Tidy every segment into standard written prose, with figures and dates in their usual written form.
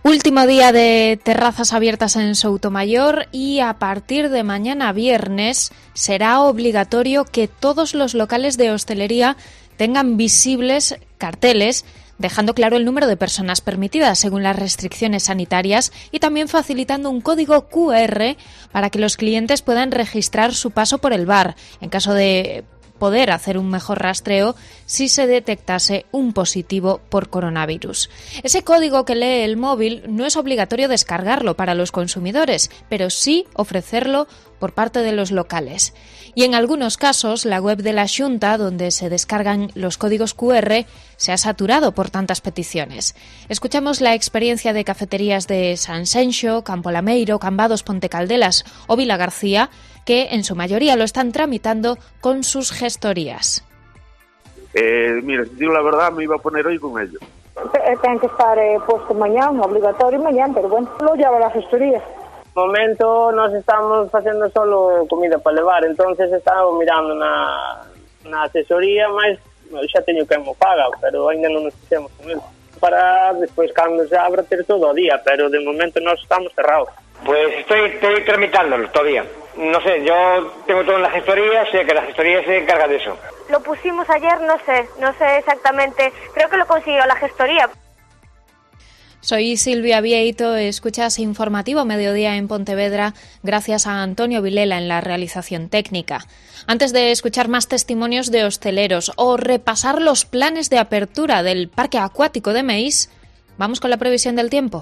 Último día de terrazas abiertas en Soutomayor y a partir de mañana viernes será obligatorio que todos los locales de hostelería tengan visibles carteles dejando claro el número de personas permitidas según las restricciones sanitarias y también facilitando un código QR para que los clientes puedan registrar su paso por el bar en caso de poder hacer un mejor rastreo si se detectase un positivo por coronavirus. Ese código que lee el móvil no es obligatorio descargarlo para los consumidores, pero sí ofrecerlo por parte de los locales. Y en algunos casos, la web de la Xunta, donde se descargan los códigos QR, se ha saturado por tantas peticiones. Escuchamos la experiencia de cafeterías de San Senxo, Campo Lameiro, Cambados, Ponte Caldelas o Vila García, que en su mayoría lo están tramitando con sus gestorías. Mira, si digo la verdad, me iba a poner hoy con ellos. Ten que estar puesto mañana, obligatorio mañana, pero bueno, lo lleva la gestoría. No momento nos estamos facendo solo comida para levar, entonces estamos mirando na asesoría, mas xa teño que mo paga, pero ainda non nos fixemos con ele. Para despois, cando se abra, ter todo o día, pero de momento nos estamos cerrados. Pues estoy tramitándolo todavía. No sé, yo tengo todo en la gestoría, sé que la gestoría se encarga de eso. Lo pusimos ayer, no sé exactamente, creo que lo consiguió la gestoría. Soy Silvia Vieito, escuchas Informativo Mediodía en Pontevedra, gracias a Antonio Vilela en la realización técnica. Antes de escuchar más testimonios de hosteleros o repasar los planes de apertura del Parque Acuático de Meis, vamos con la previsión del tiempo.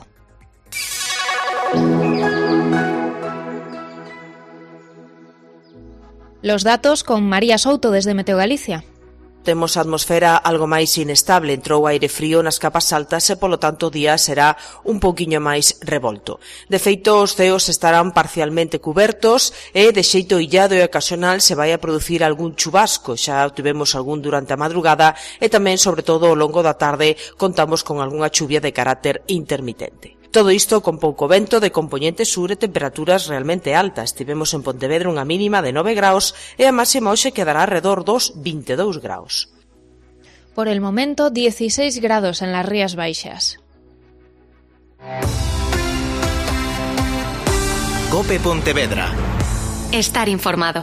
Los datos con María Souto desde Meteo Galicia. Temos a atmosfera algo máis inestable, entrou aire frío nas capas altas e, polo tanto, o día será un pouquiño máis revolto. De feito, os ceos estarán parcialmente cubertos e, de xeito illado e ocasional, se vai a producir algún chubasco. Xa tivemos algún durante a madrugada e tamén, sobre todo, ao longo da tarde, contamos con algunha chuvia de carácter intermitente. Todo isto con pouco vento de compoñente sur e temperaturas realmente altas. Tivemos en Pontevedra unha mínima de 9 graus e a máxima hoxe quedará alrededor dos 22 graus. Por el momento, 16 grados en las Rías Baixas. COPE Pontevedra. Estar informado.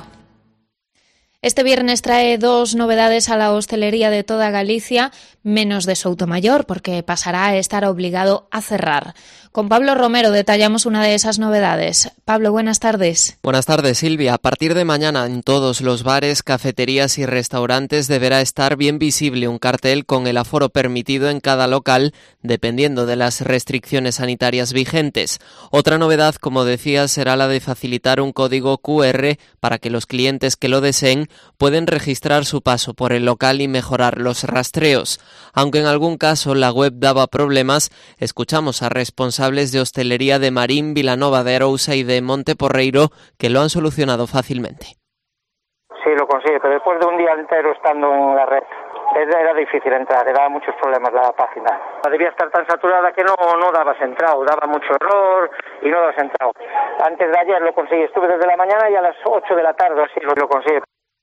Este viernes trae dos novedades a la hostelería de toda Galicia, menos de Soutomayor, porque pasará a estar obligado a cerrar. Con Pablo Romero detallamos una de esas novedades. Pablo, buenas tardes. Buenas tardes, Silvia. A partir de mañana en todos los bares, cafeterías y restaurantes deberá estar bien visible un cartel con el aforo permitido en cada local, dependiendo de las restricciones sanitarias vigentes. Otra novedad, como decía, será la de facilitar un código QR para que los clientes que lo deseen pueden registrar su paso por el local y mejorar los rastreos. Aunque en algún caso la web daba problemas, escuchamos a responsables de hostelería de Marín, Vilanova de Arousa y de Monte Porreiro que lo han solucionado fácilmente. Sí, lo consigue, pero después de un día entero estando en la red, era difícil entrar, daba muchos problemas la página. Debía estar tan saturada que no dabas entrado, daba mucho error y no dabas entrado. Antes de ayer lo conseguí, estuve desde la mañana y a las 8 de la tarde, así lo conseguí.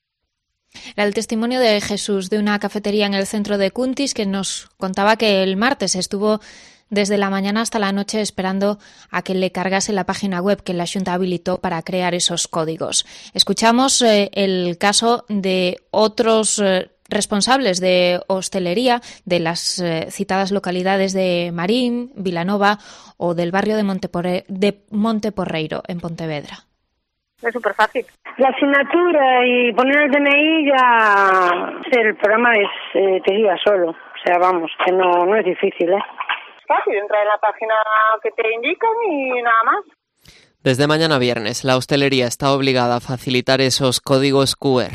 Era el testimonio de Jesús de una cafetería en el centro de Cuntis que nos contaba que el martes estuvo desde la mañana hasta la noche esperando a que le cargase la página web que la Xunta habilitó para crear esos códigos. Escuchamos el caso de otros responsables de hostelería de las citadas localidades de Marín, Vilanova o del barrio de Monte Porreiro en Pontevedra. Es súper fácil. La asignatura y poner el DNI ya... El programa te guía solo. O sea, vamos, que no es difícil, Fácil, entrar en la página que te indican y nada más. Desde mañana viernes, la hostelería está obligada a facilitar esos códigos QR.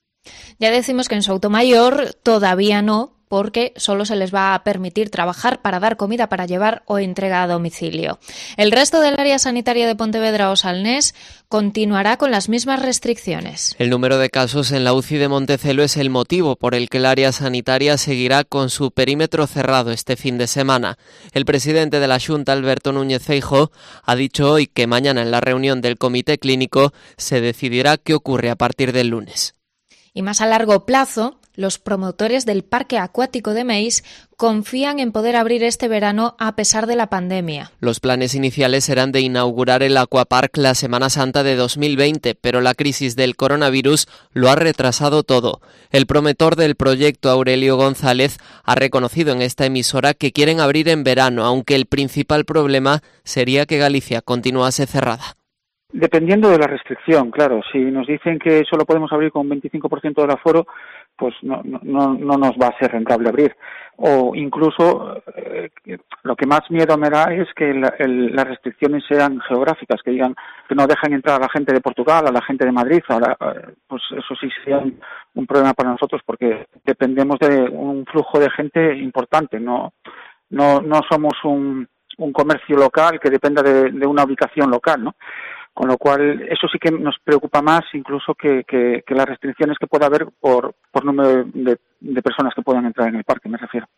Ya decimos que en Soutomayor todavía no, porque solo se les va a permitir trabajar para dar comida para llevar o entrega a domicilio. El resto del área sanitaria de Pontevedra o Salnés continuará con las mismas restricciones. El número de casos en la UCI de Montecelo es el motivo por el que el área sanitaria seguirá con su perímetro cerrado este fin de semana. El presidente de la Xunta, Alberto Núñez Feijóo, ha dicho hoy que mañana en la reunión del comité clínico se decidirá qué ocurre a partir del lunes. Y más a largo plazo, Los promotores del Parque Acuático de Meis confían en poder abrir este verano a pesar de la pandemia. Los planes iniciales eran de inaugurar el Aquapark la Semana Santa de 2020, pero la crisis del coronavirus lo ha retrasado todo. El promotor del proyecto, Aurelio González, ha reconocido en esta emisora que quieren abrir en verano, aunque el principal problema sería que Galicia continuase cerrada. Dependiendo de la restricción, claro. Si nos dicen que solo podemos abrir con un 25% del aforo, pues no nos va a ser rentable abrir. O incluso, lo que más miedo me da es que las restricciones sean geográficas, que digan que no dejan entrar a la gente de Portugal, a la gente de Madrid. Ahora, pues eso sí sería un problema para nosotros, porque dependemos de un flujo de gente importante. No somos un comercio local que dependa de una ubicación local, ¿no? Con lo cual, eso sí que nos preocupa más incluso que las restricciones que pueda haber por número de personas que puedan entrar en el parque, me refiero.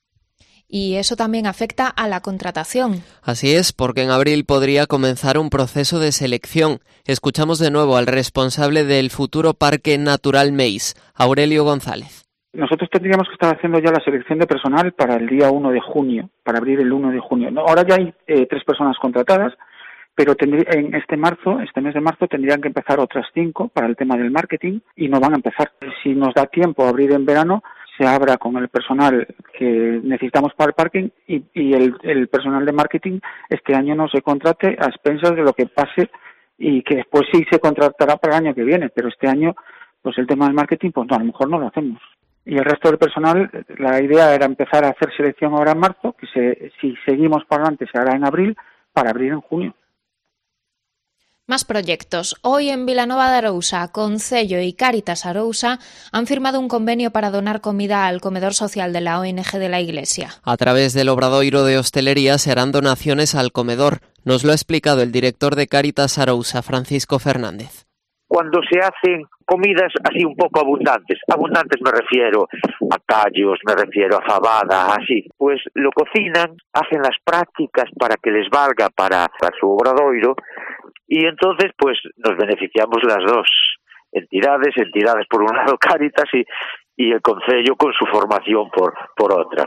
Y eso también afecta a la contratación. Así es, porque en abril podría comenzar un proceso de selección. Escuchamos de nuevo al responsable del futuro Parque Natural Meis, Aurelio González. Nosotros tendríamos que estar haciendo ya la selección de personal para el día 1 de junio, para abrir el 1 de junio. Ahora ya hay 3 personas contratadas, pero en este mes de marzo tendrían que empezar otras 5 para el tema del marketing y no van a empezar. Si nos da tiempo a abrir en verano, se abra con el personal que necesitamos para el parking y el personal de marketing este año no se contrate a expensas de lo que pase y que después sí se contratará para el año que viene, pero este año pues el tema del marketing pues no, a lo mejor no lo hacemos. Y el resto del personal, la idea era empezar a hacer selección ahora en marzo, que si seguimos para adelante se hará en abril, para abrir en junio. Más proyectos. Hoy en Vilanova de Arousa, Concello y Cáritas Arousa han firmado un convenio para donar comida al comedor social de la ONG de la Iglesia. A través del Obradoiro de Hostelería se harán donaciones al comedor. Nos lo ha explicado el director de Cáritas Arousa, Francisco Fernández. Cuando se hacen comidas así un poco abundantes me refiero a callos, me refiero a fabada, así, pues lo cocinan, hacen las prácticas para que les valga para su obradoiro y entonces pues nos beneficiamos las dos entidades por un lado Cáritas y el Concello con su formación por otra.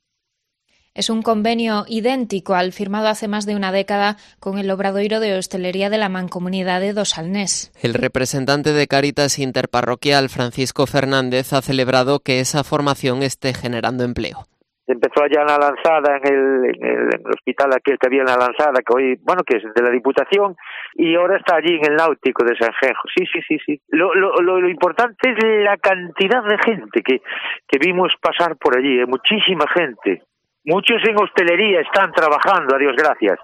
Es un convenio idéntico al firmado hace más de una década con el Obradoiro de Hostelería de la Mancomunidade do Salnés. El representante de Cáritas Interparroquial, Francisco Fernández, ha celebrado que esa formación esté generando empleo. Empezó allá en la Lanzada, en el hospital aquel que había en la Lanzada, que hoy, que es de la Diputación, y ahora está allí en el Náutico de Sanjenjo. Sí. Lo importante es la cantidad de gente que vimos pasar por allí, muchísima gente. Muchos en hostelería están trabajando, a Dios gracias.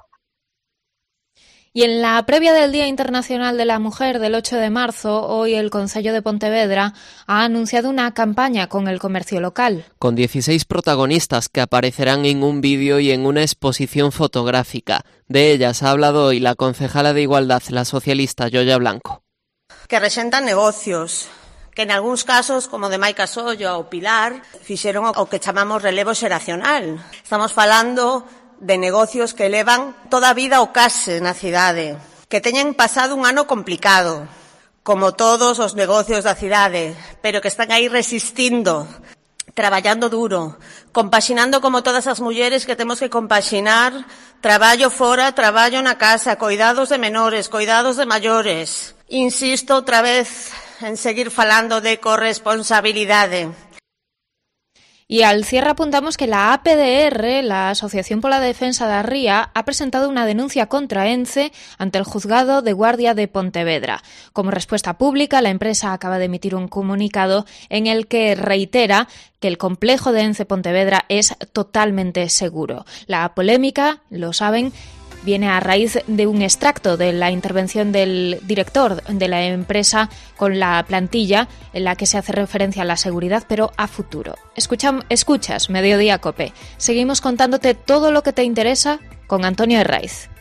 Y en la previa del Día Internacional de la Mujer del 8 de marzo, hoy el Concello de Pontevedra ha anunciado una campaña con el comercio local. Con 16 protagonistas que aparecerán en un vídeo y en una exposición fotográfica. De ellas ha hablado hoy la concejala de Igualdad, la socialista Yoya Blanco. Que resentan negocios, que en algúns casos, como de Maica Sollo ou Pilar, fixeron o que chamamos relevo xeracional. Estamos falando de negocios que levan toda a vida o case na cidade, que teñen pasado un ano complicado, como todos os negocios da cidade, pero que están aí resistindo, traballando duro, compaxinando como todas as mulleres que temos que compaxinar, traballo fora, traballo na casa, cuidados de menores, cuidados de maiores. Insisto outra vez en seguir falando de corresponsabilidade. Y al cierre apuntamos que la APDR, la Asociación pola Defensa da Ría, ha presentado una denuncia contra ENCE ante el Juzgado de Guardia de Pontevedra. Como respuesta pública, la empresa acaba de emitir un comunicado en el que reitera que el complejo de ENCE Pontevedra es totalmente seguro. La polémica, lo saben, viene a raíz de un extracto de la intervención del director de la empresa con la plantilla en la que se hace referencia a la seguridad, pero a futuro. Escuchas Mediodía Cope. Seguimos contándote todo lo que te interesa con Antonio Herraiz.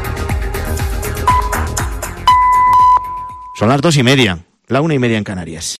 Son las 2:30, la 1:30 en Canarias.